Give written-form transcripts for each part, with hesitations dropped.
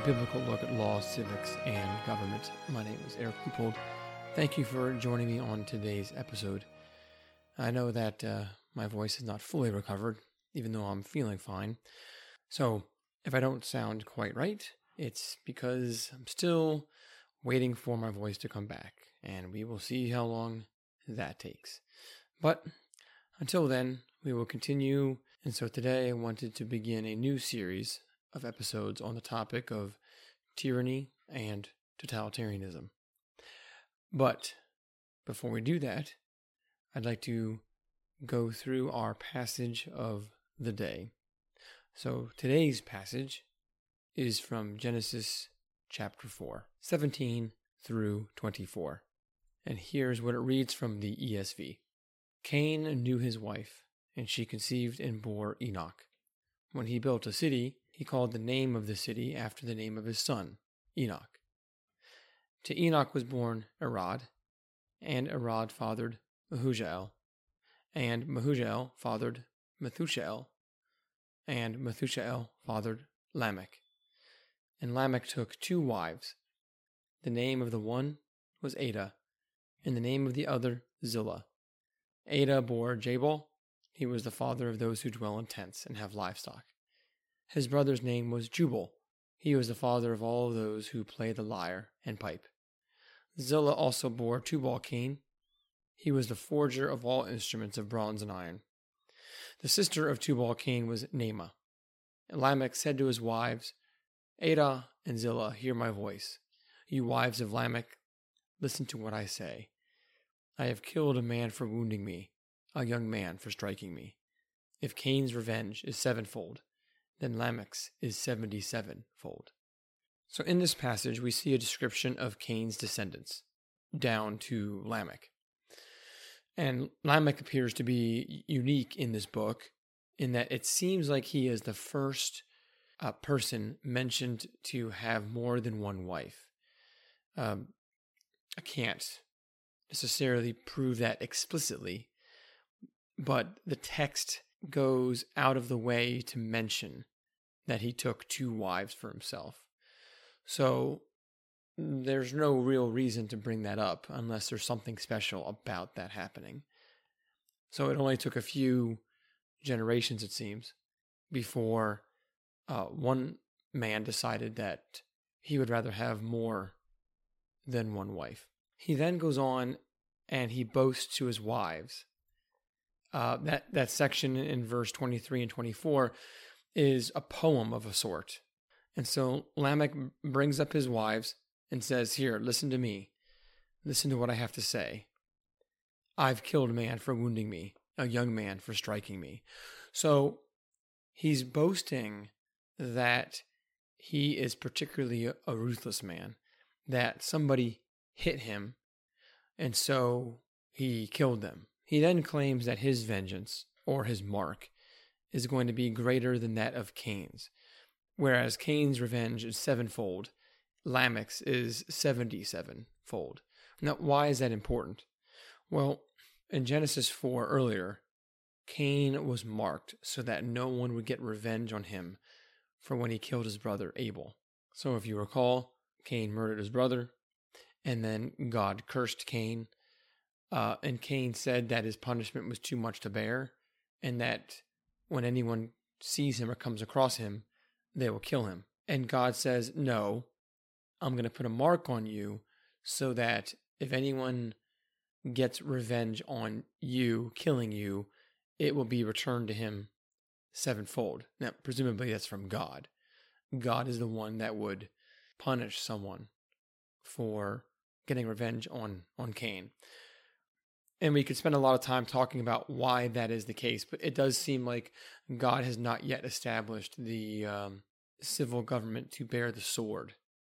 biblical look at law, civics, and government. My name is Eric Leupold. Thank you for joining me on today's episode. I know that my voice is not fully recovered, even though I'm feeling fine. So if I don't sound quite right, it's because I'm still waiting for my voice to come back, and we will see how long that takes. But until then, we will continue. And so today I wanted to begin a new series of episodes on the topic of tyranny and totalitarianism. But before we do that, I'd like to go through our passage of the day. So today's passage is from Genesis chapter 4, 17 through 24. And here's what it reads from the ESV. Cain knew his wife, and she conceived and bore Enoch. When he built a city, he called the name of the city after the name of his son, Enoch. To Enoch was born Arad, and Arad fathered Mehujael, and Mehujael fathered Methushael, and Methushael fathered Lamech. And Lamech took 2 wives. The name of the one was Ada, and the name of the other Zillah. Ada bore Jabal. He was the father of those who dwell in tents and have livestock. His brother's name was Jubal. He was the father of all those who play the lyre and pipe. Zillah also bore Tubal-Cain. He was the forger of all instruments of bronze and iron. The sister of Tubal-Cain was Naamah. And Lamech said to his wives, Ada and Zillah, hear my voice. You wives of Lamech, listen to what I say. I have killed a man for wounding me, a young man for striking me. If Cain's revenge is 7-fold, then Lamech's is 77-fold. So in this passage, we see a description of Cain's descendants, down to Lamech. And Lamech appears to be unique in this book, in that it seems like he is the first person mentioned to have more than one wife. I can't necessarily prove that explicitly, but the text goes out of the way to mention that he took 2 wives for himself. So there's no real reason to bring that up unless there's something special about that happening. So it only took a few generations, it seems, before one man decided that he would rather have more than one wife. He then goes on and he boasts to his wives. That section in verse 23 and 24 is a poem of a sort. And so Lamech brings up his wives and says, here, listen to me. Listen to what I have to say. I've killed a man for wounding me, a young man for striking me. So he's boasting that he is particularly a ruthless man, that somebody hit him, and so he killed them. He then claims that his vengeance, or his mark, is going to be greater than that of Cain's. Whereas Cain's revenge is 7-fold, Lamech's is 77-fold. Now, why is that important? Well, in Genesis 4 earlier, Cain was marked so that no one would get revenge on him for when he killed his brother Abel. So if you recall, Cain murdered his brother, and then God cursed Cain. And Cain said that his punishment was too much to bear, and that when anyone sees him or comes across him, they will kill him. And God says, no, I'm going to put a mark on you so that if anyone gets revenge on you, killing you, it will be returned to him 7-fold. Now, presumably that's from God. God is the one that would punish someone for getting revenge on Cain. And we could spend a lot of time talking about why that is the case, but it does seem like God has not yet established the civil government to bear the sword,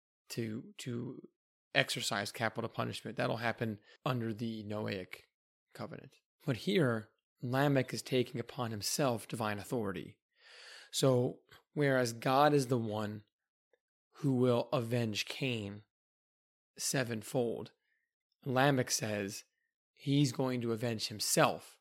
to exercise capital punishment. That'll happen under the Noahic covenant. But here, Lamech is taking upon himself divine authority. So, whereas God is the one who will avenge Cain 7-fold, Lamech says he's going to avenge himself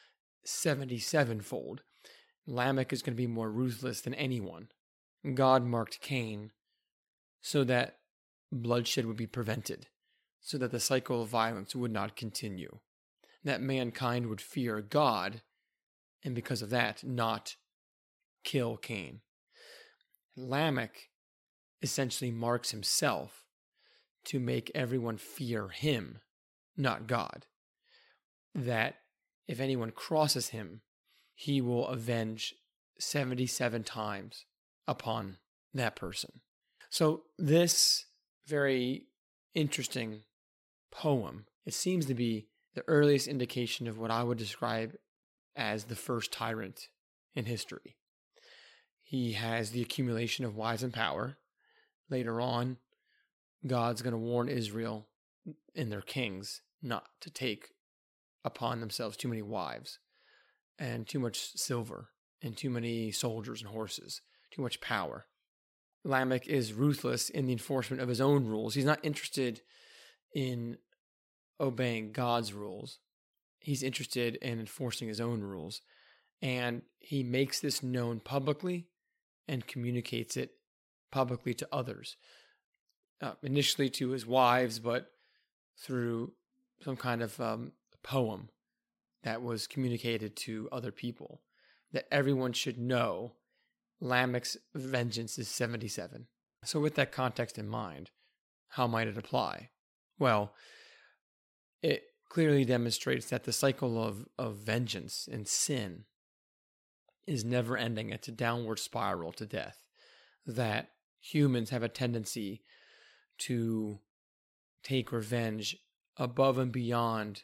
77-fold. Lamech is going to be more ruthless than anyone. God marked Cain so that bloodshed would be prevented, so that the cycle of violence would not continue, that mankind would fear God, and because of that, not kill Cain. Lamech essentially marks himself to make everyone fear him, not God. That if anyone crosses him, he will avenge 77 times upon that person. So this very interesting poem, it seems to be the earliest indication of what I would describe as the first tyrant in history. He has the accumulation of wives and power. Later on, God's going to warn Israel and their kings not to take upon themselves too many wives and too much silver and too many soldiers and horses, too much power. Lamech is ruthless in the enforcement of his own rules. He's not interested in obeying God's rules. He's interested in enforcing his own rules. And he makes this known publicly and communicates it publicly to others. Initially to his wives, but through some kind of poem that was communicated to other people, that everyone should know Lamech's vengeance is 77. So with that context in mind, how might it apply? Well, it clearly demonstrates that the cycle of vengeance and sin is never ending. It's a downward spiral to death, that humans have a tendency to take revenge above and beyond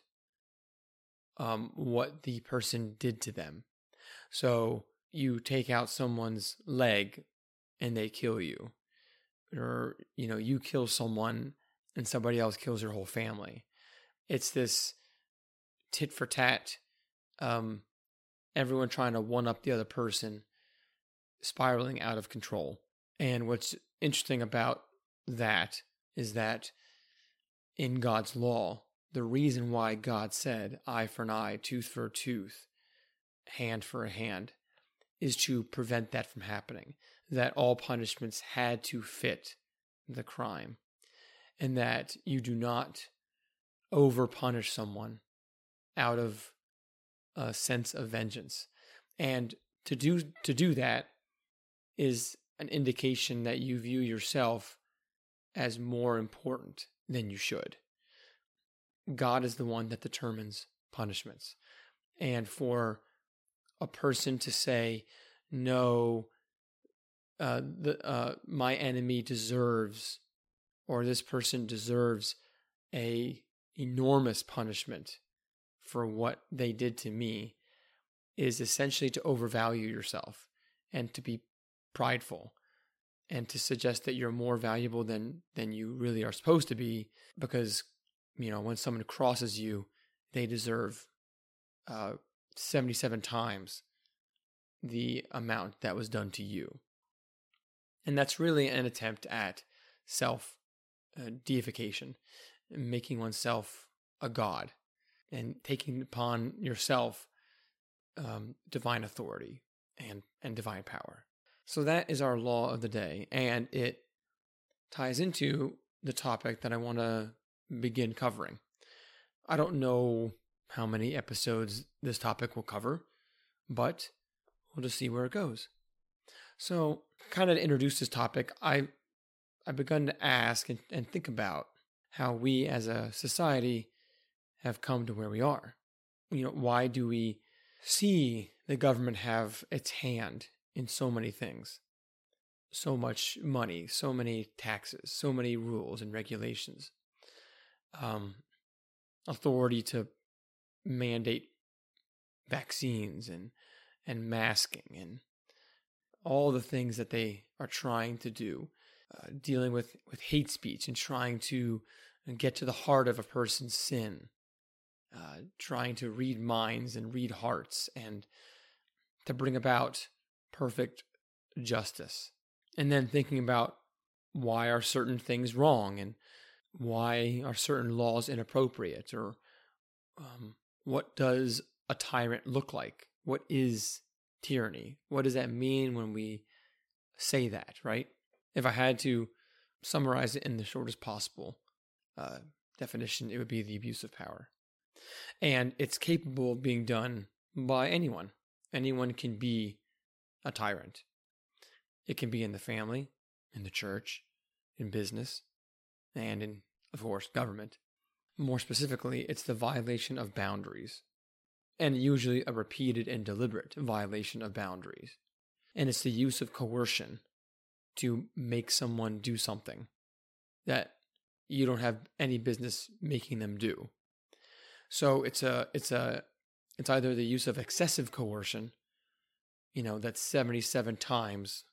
what the person did to them. So you take out someone's leg and they kill you, or you kill someone and somebody else kills your whole family. It's this tit for tat, everyone trying to one up the other person, spiraling out of control. And what's interesting about that is that in God's law, the reason why God said eye for an eye, tooth for a tooth, hand for a hand, is to prevent that from happening, that all punishments had to fit the crime, and that you do not over-punish someone out of a sense of vengeance. And to do that is an indication that you view yourself as more important than you should. God is the one that determines punishments. And for a person to say, no, my enemy deserves, or this person deserves a enormous punishment for what they did to me, is essentially to overvalue yourself and to be prideful and to suggest that you're more valuable than you really are supposed to be, because when someone crosses you, they deserve 77 times the amount that was done to you. And that's really an attempt at self deification, making oneself a god and taking upon yourself divine authority and divine power. So that is our law of the day, and it ties into the topic that I want to begin covering. I don't know how many episodes this topic will cover, but we'll just see where it goes. So, kind of to introduce this topic, I've begun to ask and think about how we as a society have come to where we are. Why do we see the government have its hand in so many things? So much money, so many taxes, so many rules and regulations. Authority to mandate vaccines and masking and all the things that they are trying to do, dealing with hate speech and trying to get to the heart of a person's sin, trying to read minds and read hearts and to bring about perfect justice. And then thinking about why are certain things wrong and why are certain laws inappropriate, or what does a tyrant look like? What is tyranny? What does that mean when we say that, right? If I had to summarize it in the shortest possible definition, it would be the abuse of power. And it's capable of being done by anyone. Anyone can be a tyrant. It can be in the family, in the church, in business, and in, of course, government. More specifically, it's the violation of boundaries, and usually a repeated and deliberate violation of boundaries. And it's the use of coercion to make someone do something that you don't have any business making them do. So it's either the use of excessive coercion, that's 77 times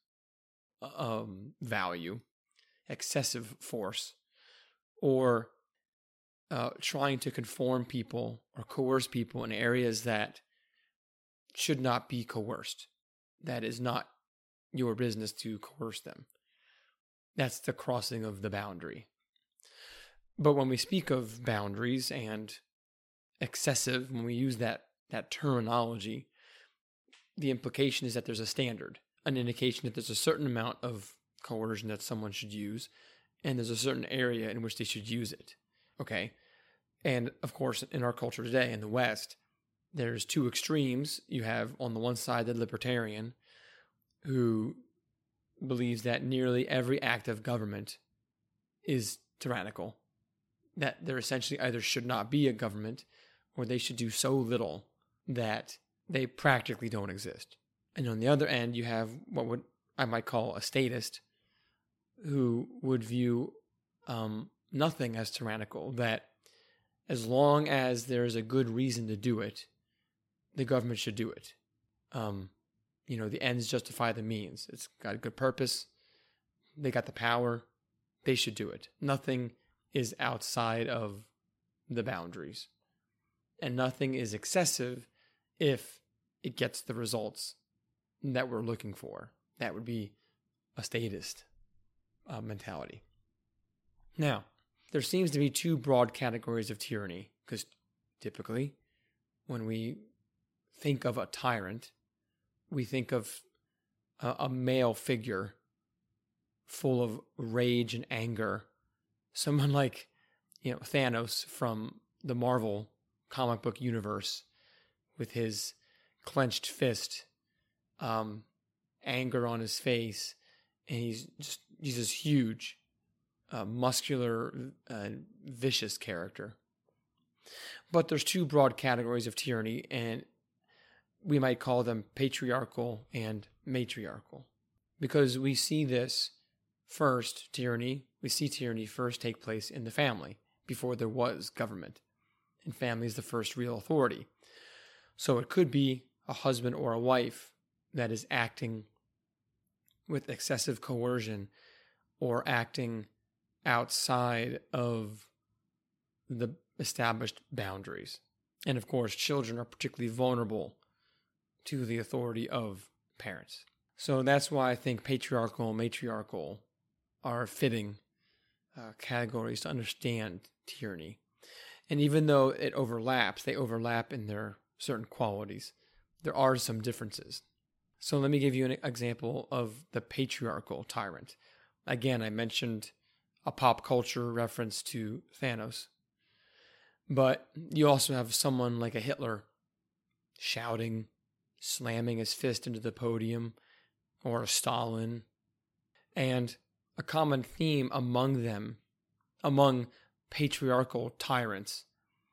value, excessive force, or trying to conform people or coerce people in areas that should not be coerced. That is not your business to coerce them. That's the crossing of the boundary. But when we speak of boundaries and excessive, when we use that terminology, the implication is that there's a standard, an indication that there's a certain amount of coercion that someone should use, and there's a certain area in which they should use it. Okay? And of course, in our culture today, in the West, there's two extremes. You have on the one side the libertarian, who believes that nearly every act of government is tyrannical, that there essentially either should not be a government or they should do so little that they practically don't exist. And on the other end, you have what I might call a statist, who would view nothing as tyrannical, that as long as there's a good reason to do it, the government should do it. The ends justify the means. It's got a good purpose. They got the power. They should do it. Nothing is outside of the boundaries. And nothing is excessive if it gets the results that we're looking for. That would be a statist mentality. Now, there seems to be two broad categories of tyranny, because typically when we think of a tyrant, we think of a male figure full of rage and anger, someone like Thanos from the Marvel comic book universe, with his clenched fist, anger on his face, and he's this huge, muscular, vicious character. But there's two broad categories of tyranny, and we might call them patriarchal and matriarchal, because we see this we see tyranny first take place in the family before there was government, and family is the first real authority. So it could be a husband or a wife that is acting with excessive coercion or acting outside of the established boundaries. And of course, children are particularly vulnerable to the authority of parents. So that's why I think patriarchal and matriarchal are fitting categories to understand tyranny. And even though they overlap in their certain qualities, there are some differences. So let me give you an example of the patriarchal tyrant. Again, I mentioned a pop culture reference to Thanos, but you also have someone like a Hitler shouting, slamming his fist into the podium, or a Stalin. And a common theme among patriarchal tyrants,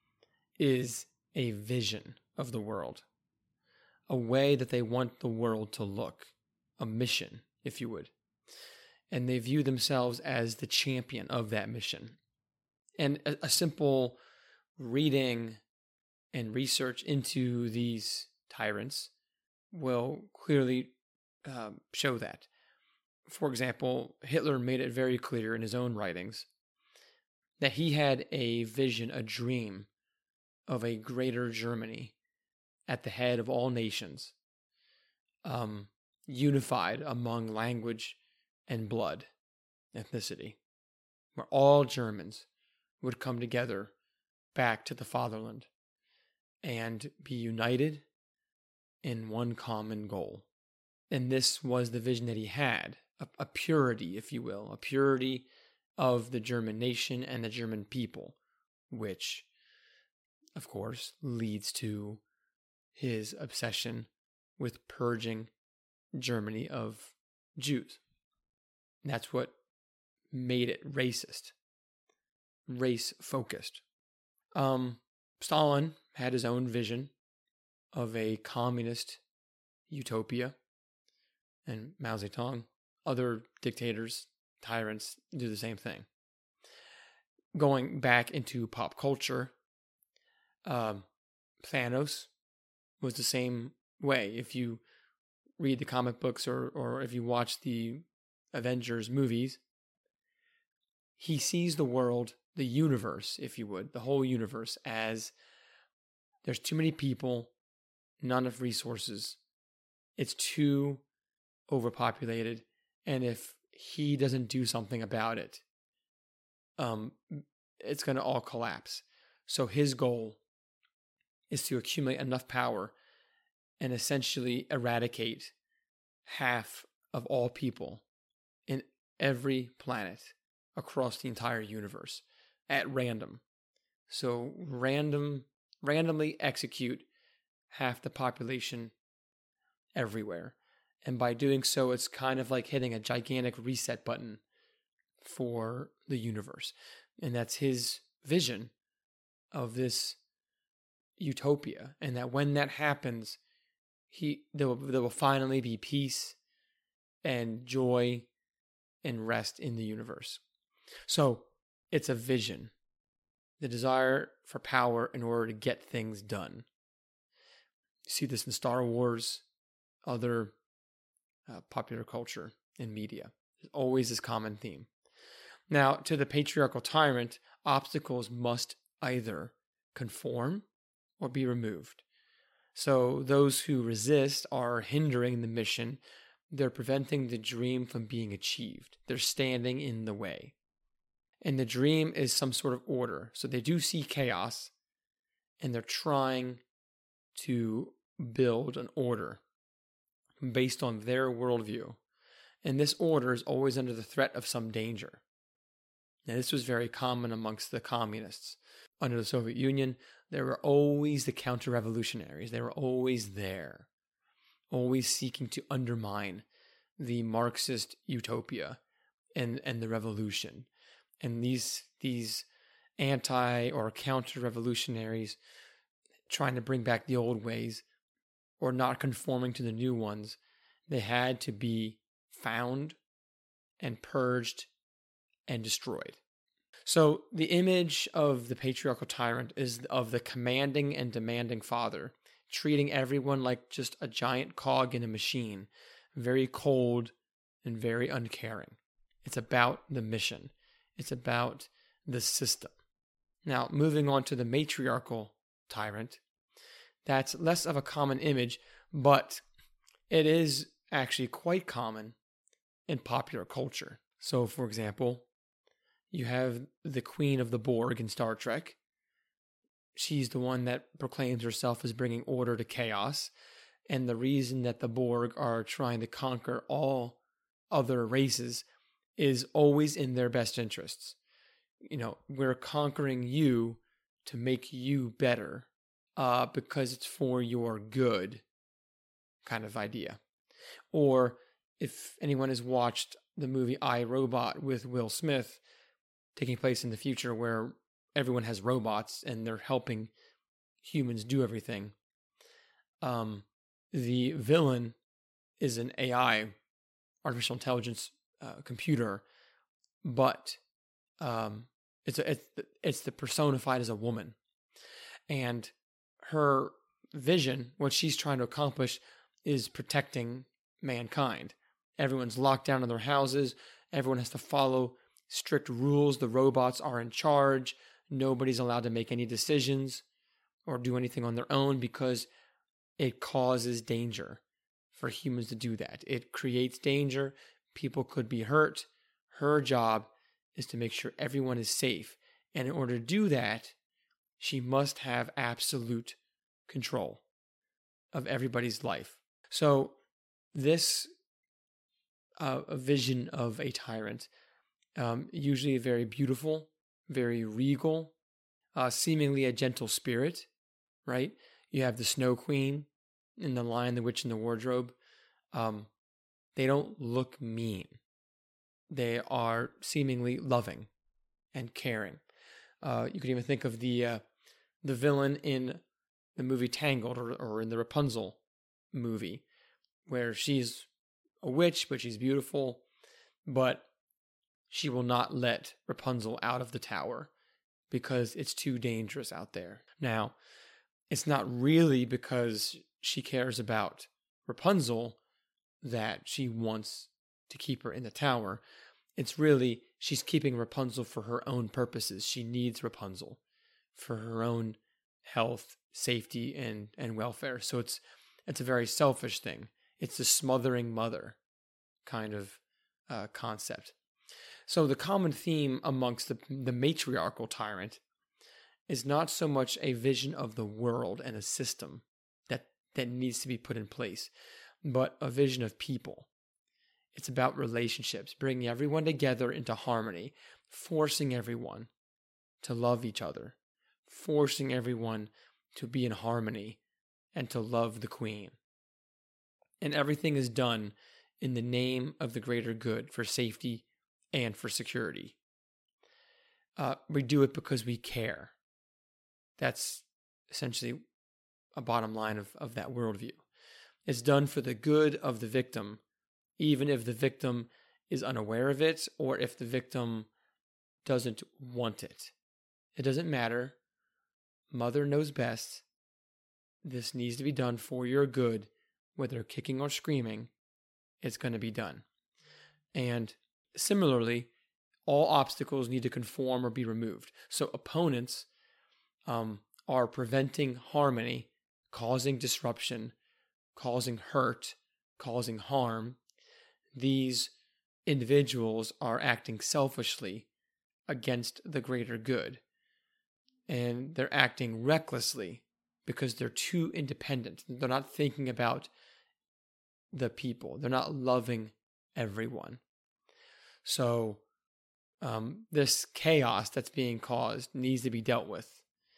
is a vision of the world, a way that they want the world to look, a mission, if you would. And they view themselves as the champion of that mission. And a simple reading and research into these tyrants will clearly show that. For example, Hitler made it very clear in his own writings that he had a vision, a dream of a greater Germany at the head of all nations, unified among language and blood, ethnicity, where all Germans would come together back to the fatherland and be united in one common goal. And this was the vision that he had, a purity, if you will, a purity of the German nation and the German people, which, of course, leads to his obsession with purging Germany of Jews. And that's what made it racist, race-focused. Stalin had his own vision of a communist utopia, and Mao Zedong, other dictators, tyrants, do the same thing. Going back into pop culture, Thanos was the same way. If you read the comic books or if you watch the Avengers movies, he sees the world, the universe, if you would, the whole universe, as there's too many people, not enough resources, it's too overpopulated, and if he doesn't do something about it, it's going to all collapse. So his goal is to accumulate enough power and essentially eradicate half of all people in every planet across the entire universe at random. So randomly execute half the population everywhere. And by doing so, it's kind of like hitting a gigantic reset button for the universe. And that's his vision of this utopia. And that when that happens, there will finally be peace and joy and rest in the universe. So it's a vision, the desire for power in order to get things done. You see this in Star Wars, other popular culture and media. There's always this common theme. Now, to the patriarchal tyrant, obstacles must either conform or be removed. So those who resist are hindering the mission. They're preventing the dream from being achieved. They're standing in the way. And the dream is some sort of order. So they do see chaos, and they're trying to build an order based on their worldview. And this order is always under the threat of some danger. Now, this was very common amongst the communists. Under the Soviet Union, there were always the counter-revolutionaries. They were always there, always seeking to undermine the Marxist utopia and the revolution. And these anti- or counter-revolutionaries trying to bring back the old ways or not conforming to the new ones, they had to be found and purged and destroyed. So the image of the patriarchal tyrant is of the commanding and demanding father, treating everyone like just a giant cog in a machine, very cold and very uncaring. It's about the mission. It's about the system. Now, moving on to the matriarchal tyrant, that's less of a common image, but it is actually quite common in popular culture. So, for example, you have the Queen of the Borg in Star Trek. She's the one that proclaims herself as bringing order to chaos. And the reason that the Borg are trying to conquer all other races is always in their best interests. You know, we're conquering you to make you better because it's for your good kind of idea. Or if anyone has watched the movie I, Robot with Will Smith, taking place in the future where everyone has robots and they're helping humans do everything. The villain is an AI, artificial intelligence computer, but it's the personified as a woman. And her vision, what she's trying to accomplish, is protecting mankind. Everyone's locked down in their houses. Everyone has to follow strict rules. The robots are in charge. Nobody's allowed to make any decisions or do anything on their own because it causes danger for humans to do that. It creates danger. People could be hurt. Her job is to make sure everyone is safe. And in order to do that, she must have absolute control of everybody's life. So this vision of a tyrant usually very beautiful, very regal, seemingly a gentle spirit, right? You have the Snow Queen in The Lion, the Witch, and the Wardrobe. They don't look mean. They are seemingly loving and caring. You could even think of the villain in the movie Tangled, or in the Rapunzel movie, where she's a witch, but she's beautiful, but she will not let Rapunzel out of the tower because it's too dangerous out there. Now, it's not really because she cares about Rapunzel that she wants to keep her in the tower. It's really she's keeping Rapunzel for her own purposes. She needs Rapunzel for her own health, safety, and welfare. So it's a very selfish thing. It's the smothering mother kind of concept. So the common theme amongst the matriarchal tyrant is not so much a vision of the world and a system that needs to be put in place, but a vision of people. It's about relationships, bringing everyone together into harmony, forcing everyone to love each other, forcing everyone to be in harmony and to love the queen. And everything is done in the name of the greater good for safety and for security. We do it because we care. That's essentially a bottom line of that worldview. It's done for the good of the victim, even if the victim is unaware of it or if the victim doesn't want it. It doesn't matter. Mother knows best. This needs to be done for your good, whether kicking or screaming. It's going to be done. And similarly, all obstacles need to conform or be removed. So opponents are preventing harmony, causing disruption, causing hurt, causing harm. These individuals are acting selfishly against the greater good. And they're acting recklessly because they're too independent. They're not thinking about the people. They're not loving everyone. So this chaos that's being caused needs to be dealt with.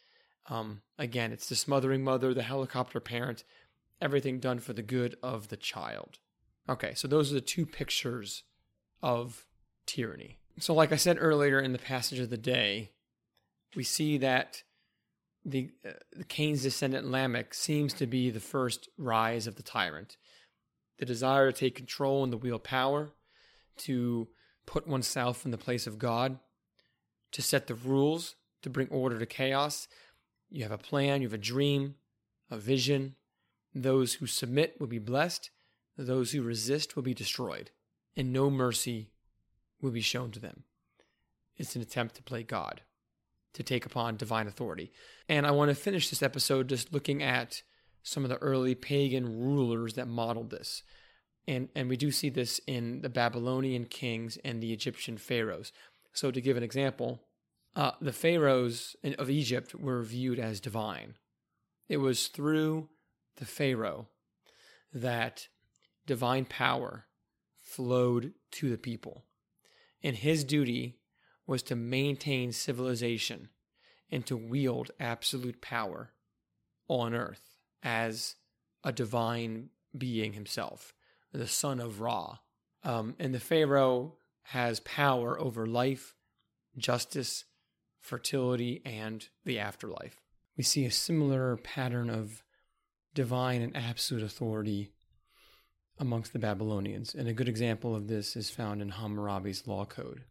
Again, it's the smothering mother, the helicopter parent, everything done for the good of the child. Okay, so those are the two pictures of tyranny. So like I said earlier in the passage of the day, we see that the Cain's descendant Lamech seems to be the first rise of the tyrant. The desire to take control and the wield power, to put oneself in the place of God, to set the rules, to bring order to chaos. You have a plan, you have a dream, a vision. Those who submit will be blessed. Those who resist will be destroyed. And no mercy will be shown to them. It's an attempt to play God, to take upon divine authority. And I want to finish this episode just looking at some of the early pagan rulers that modeled this. And we do see this in the Babylonian kings and the Egyptian pharaohs. So to give an example, the pharaohs of Egypt were viewed as divine. It was through the pharaoh that divine power flowed to the people. And his duty was to maintain civilization and to wield absolute power on earth as a divine being himself, the son of Ra. And the pharaoh has power over life, justice, fertility, and the afterlife. We see a similar pattern of divine and absolute authority amongst the Babylonians. And a good example of this is found in Hammurabi's law code.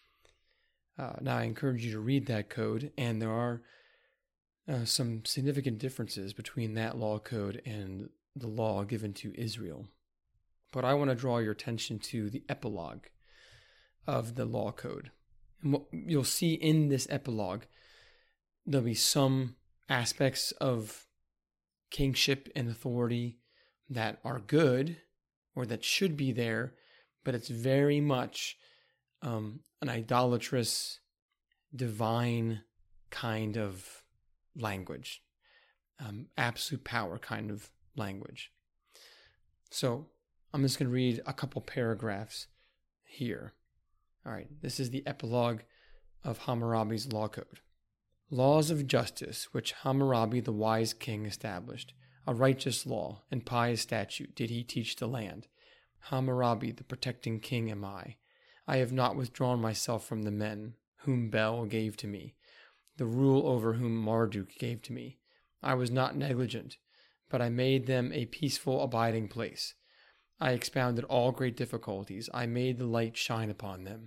Now, I encourage you to read that code, and there are some significant differences between that law code and the law given to Israel. But I want to draw your attention to the epilogue of the law code. And what you'll see in this epilogue, there'll be some aspects of kingship and authority that are good or that should be there, but it's very much an idolatrous, divine kind of language, absolute power kind of language. So I'm just going to read a couple paragraphs here. All right, this is the epilogue of Hammurabi's Law Code. Laws of justice which Hammurabi the wise king established, a righteous law and pious statute did he teach the land. Hammurabi the protecting king am I. I have not withdrawn myself from the men whom Bel gave to me, the rule over whom Marduk gave to me. I was not negligent, but I made them a peaceful abiding place. I expounded all great difficulties. I made the light shine upon them.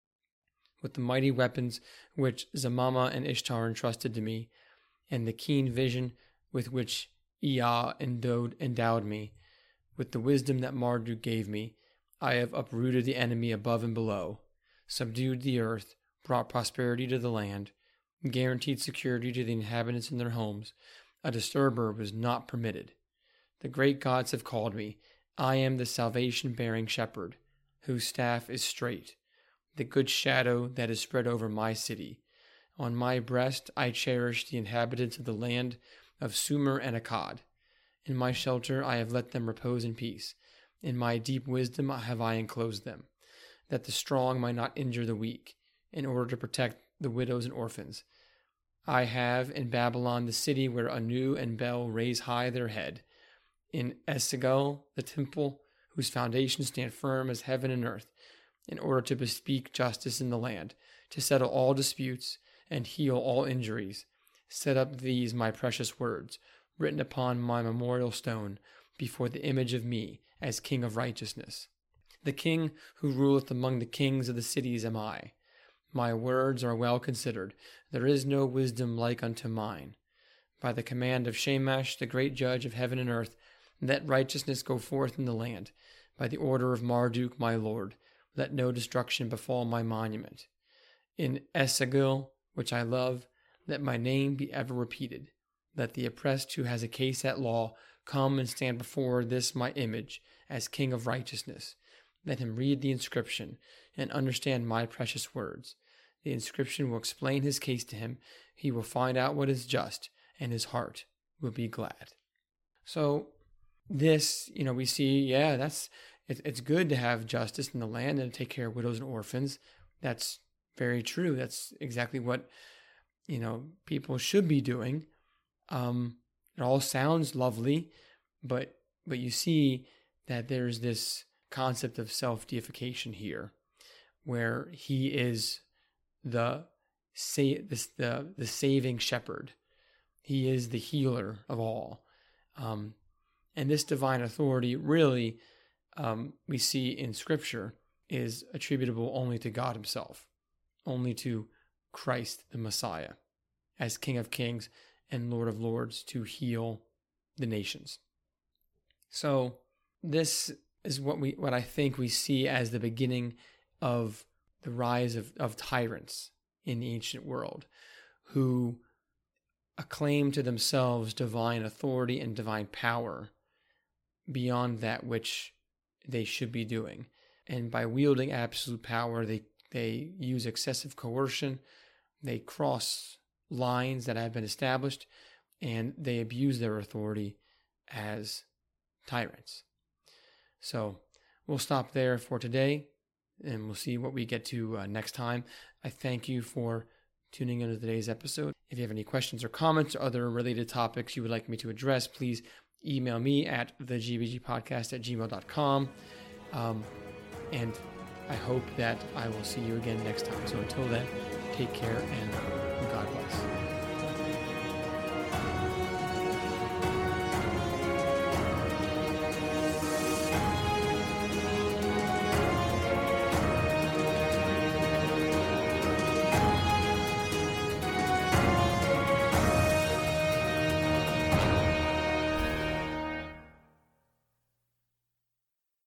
With the mighty weapons which Zamama and Ishtar entrusted to me, and the keen vision with which Ea endowed me, with the wisdom that Marduk gave me, I have uprooted the enemy above and below, subdued the earth, brought prosperity to the land, guaranteed security to the inhabitants in their homes. A disturber was not permitted. The great gods have called me. I am the salvation-bearing shepherd, whose staff is straight, the good shadow that is spread over my city. On my breast I cherish the inhabitants of the land of Sumer and Akkad. In my shelter I have let them repose in peace. In my deep wisdom have I enclosed them, that the strong might not injure the weak, in order to protect the widows and orphans. I have in Babylon the city where Anu and Bel raise high their head. In Esagil the temple, whose foundations stand firm as heaven and earth, in order to bespeak justice in the land, to settle all disputes and heal all injuries. Set up these my precious words, written upon my memorial stone, before the image of me as King of righteousness. The king who ruleth among the kings of the cities am I. My words are well considered. There is no wisdom like unto mine. By the command of Shamash, the great judge of heaven and earth, let righteousness go forth in the land. By the order of Marduk, my lord, let no destruction befall my monument. In Esagil, which I love, let my name be ever repeated. Let the oppressed who has a case at law come and stand before this my image as King of righteousness. Let him read the inscription and understand my precious words. The inscription will explain his case to him. He will find out what is just, and his heart will be glad. So this, we see, it's good to have justice in the land and to take care of widows and orphans. That's very true. That's exactly what, people should be doing. It all sounds lovely, but you see that there's this concept of self-deification here, where he is the saving shepherd. He is the healer of all. And this divine authority really, we see in Scripture, is attributable only to God himself, only to Christ the Messiah, as King of Kings and Lord of Lords, to heal the nations. So this is what I think we see as the beginning of the rise of tyrants in the ancient world, who acclaim to themselves divine authority and divine power beyond that which they should be doing. And by wielding absolute power, they use excessive coercion, they cross lines that have been established, and they abuse their authority as tyrants. So we'll stop there for today, and we'll see what we get to next time. I thank you for tuning into today's episode. If you have any questions or comments or other related topics you would like me to address, please email me at thegbgpodcast@gmail.com. And I hope that I will see you again next time. So until then, take care and